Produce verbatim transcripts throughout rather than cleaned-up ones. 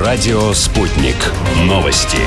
Радио «Спутник». Новости.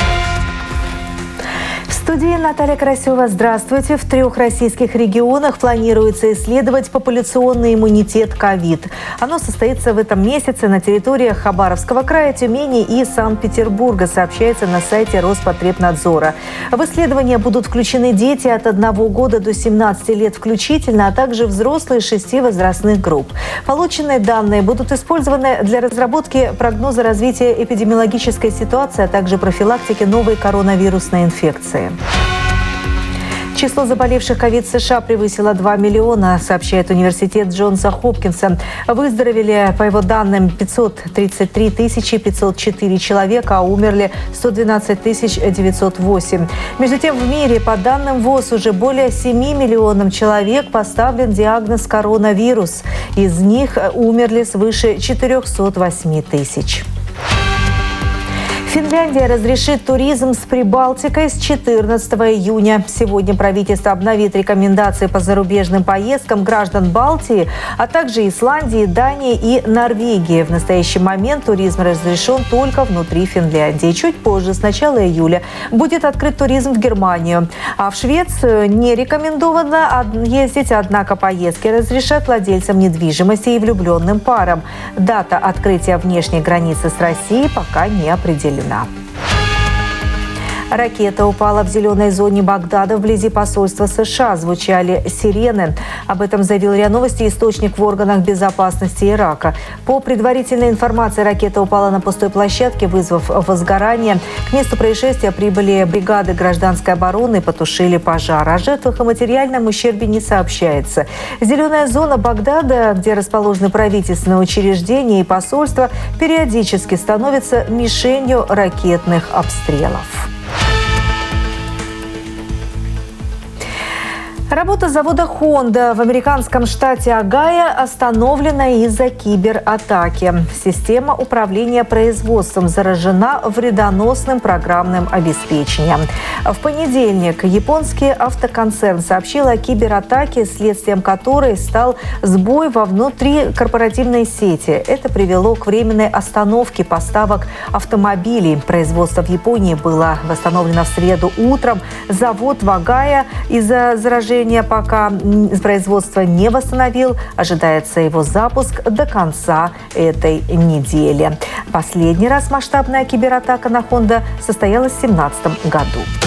В студии Наталья Карасева. Здравствуйте. В трех российских регионах планируется исследовать популяционный иммунитет ковид. Оно состоится в этом месяце на территориях Хабаровского края, Тюмени и Санкт-Петербурга, сообщается на сайте Роспотребнадзора. В исследования будут включены дети от одного года до семнадцати лет включительно, а также взрослые шести возрастных групп. Полученные данные будут использованы для разработки прогноза развития эпидемиологической ситуации, а также профилактики новой коронавирусной инфекции. Число заболевших ковид в США превысило два миллиона, сообщает университет Джонса Хопкинса. Выздоровели, по его данным, пятьсот тридцать три тысячи пятьсот четыре человека, а умерли сто двенадцать тысяч девятьсот восемь. Между тем, в мире, по данным ВОЗ, уже более семи миллионам человек поставлен диагноз коронавирус. Из них умерли свыше четырехсот восьми тысяч. Финляндия разрешит туризм с Прибалтикой с четырнадцатого июня. Сегодня правительство обновит рекомендации по зарубежным поездкам граждан Балтии, а также Исландии, Дании и Норвегии. В настоящий момент туризм разрешен только внутри Финляндии. Чуть позже, с начала июля, будет открыт туризм в Германию. А в Швецию не рекомендовано ездить, однако поездки разрешат владельцам недвижимости и влюбленным парам. Дата открытия внешней границы с Россией пока не определена. Ракета упала в зеленой зоне Багдада вблизи посольства США. Звучали сирены. Об этом заявил РИА Новости источник в органах безопасности Ирака. По предварительной информации, ракета упала на пустой площадке, вызвав возгорание. К месту происшествия прибыли бригады гражданской обороны и потушили пожар. О жертвах и материальном ущербе не сообщается. Зеленая зона Багдада, где расположены правительственные учреждения и посольства, периодически становится мишенью ракетных обстрелов. Работа завода Honda в американском штате Огайо остановлена из-за кибератаки. Система управления производством заражена вредоносным программным обеспечением. В понедельник японский автоконцерн сообщил о кибератаке, следствием которой стал сбой во внутрикорпоративной сети. Это привело к временной остановке поставок автомобилей. Производство в Японии было восстановлено в среду утром. Завод в Огайо из-за заражения пока производство не восстановил. Ожидается его запуск до конца этой недели. Последний раз масштабная кибератака на Honda состоялась в две тысячи семнадцатом году.